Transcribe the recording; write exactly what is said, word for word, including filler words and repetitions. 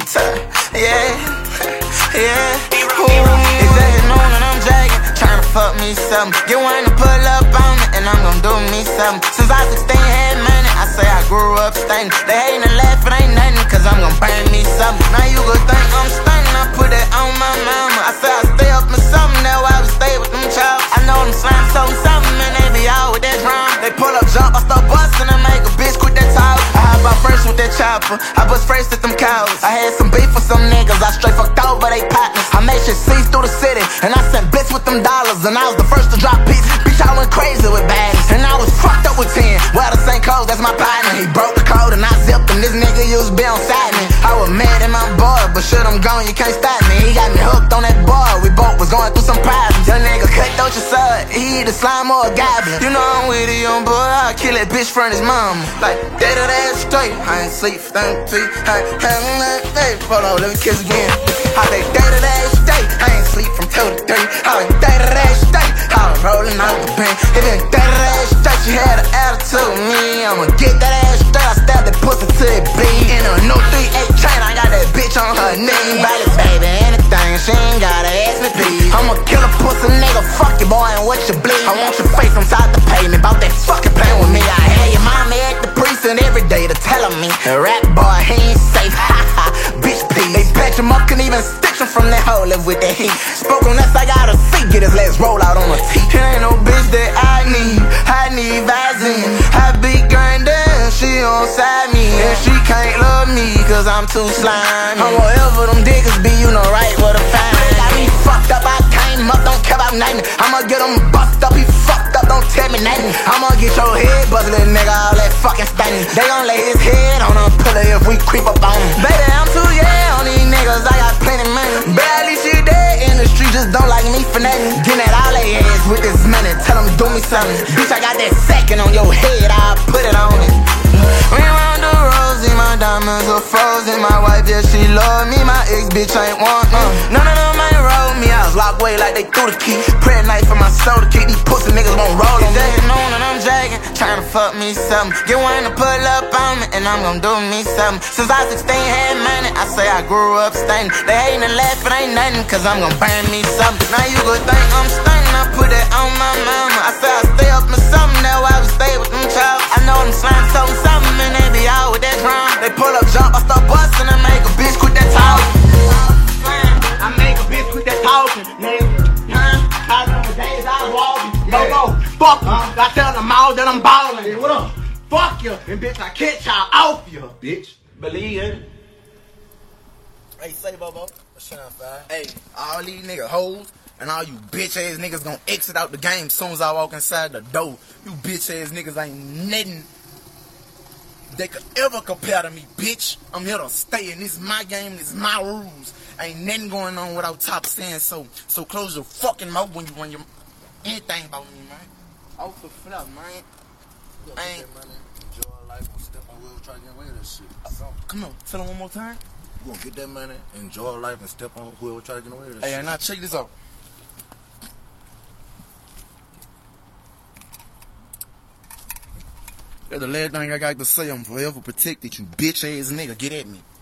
Yeah, yeah. Exactly noon and I'm dragging, tryna fuck me something. Get one to pull up on it, and I'm gon' do me something. Since I was sixteen, had money, I say I grew up stunning. They hatin' and laughin', ain't nothing, cause I'm gon' burn me something. Now you gon' think I'm stunning, I put that on my mama. I say I stay up in something, that's why I would stay with them chops. I know them slimes told something, and they be out with that drum. They pull up, jump, I start bustin' and make a bitch quit that talk. I hop out first with that chopper, I bust first at them cows. I had some beef with some niggas, I straight fucked over they partners. I made shit cease through the city, and I sent bits with them dollars, and I was the first to drop beats. Bitch, I went crazy with baddies, and I was fucked up with ten. Well, the same clothes, that's my partner. He broke the code and I zipped him. This nigga used to be on side me. I was mad at my boy, but shit, I'm gone, you can't stop me. He got me hooked on that boy, we both was going through some problems. Young nigga cut out your son, he either slime or a goblin. You know I'm with a young boy, I'll kill that bitch from his mama. Like, dead of that straight, I ain't sleep for thirty-three. I ain't having that day. Hold on, let me kiss again. I say, dead of that straight, I ain't sleep from two to three. I was dead of that straight, I was rolling out the pen. If it dead of that straight, she had an attitude with me. I'ma get that ass straight, I stab that pussy till it bleed. In a new three eight chain, I got that bitch on her knee. Baby, baby, anything, she ain't gotta ask me please. I'ma kill a pussy nigga, fuck you boy, and what you bleed. I want your face inside the pavement, bout that fucking playing with me. I had your mama at the precinct every day to tell me, the rap boy, he ain't safe, ha ha, bitch please. They patch him up, can even stitch him from that hole, live with that heat. Spoke on us, I gotta see, get his legs roll out on the teeth. It ain't no bitch that I need, I need Vaseline. I be grindin', she on side me, and she can't love me, cause I'm too slimy. I'm whatever them niggas be, you know right where to find me. They got me fucked up, I came up, don't care about nothing. I'ma get him bust up, he fucked up, don't tell me nothing. I'ma get your head buzzed, little nigga, all that fucking stunning. They gon' lay his head on a pillow if we creep up on him. Baby, I'm too yeah on these niggas, I got plenty money. Barely shit dead in the street, just don't like me for nothing. Getting at all they ass with this money, tell them do me something. Bitch, I got that second on your head, I'll put it on it. We round the rosy, my diamonds are frozen. My wife, yeah, she love me, my ex bitch ain't want me. None of them ain't roll me, I was locked away like they threw the key. Prayer night for my soul to keep these pussy niggas won't roll on me. Exactly noon and I'm dragging, tryna fuck me something. Get one to pull up on me, and I'm gon' do me something. Since I was sixteen, had money, I say I grew up stunning. They hatin' and laughin', ain't nothing, cause I'm gon' burn me something. Now you gon' think I'm stunning, I put that on my mama. I say I stay up in something, that's why I would stay with them chops. I know them slimes told something, and they be out with that drum. They pull up, jump, I start bustin' and make a bitch quit that talking. I make a bitch quit that talking, nigga. Huh? I remember days I was walking. Go, go, fuck you. I tell them all that I'm ballin'. Hey, what up? Fuck you. And bitch, I catch y'all off you, bitch. Believe it. Hey, say, Bobo. Hey, all these niggas hoes and all you bitch ass niggas gon' exit out the game as soon as I walk inside the door. You bitch ass niggas ain't nothing they could ever compare to me, bitch. I'm here to stay, and this is my game, this is my rules. Ain't nothing going on without top saying so. So close your fucking mouth when you when you anything about me, man. Off the flip, man. I ain't. Enjoy life and step on wheels, try to get away with that shit. So, come on, tell them one more time. You gonna get that money, enjoy life and step on whoever try to get away with that hey, shit. Hey, now check this out. That's the last thing I got to say. I'm forever protected, you bitch ass nigga. Get at me.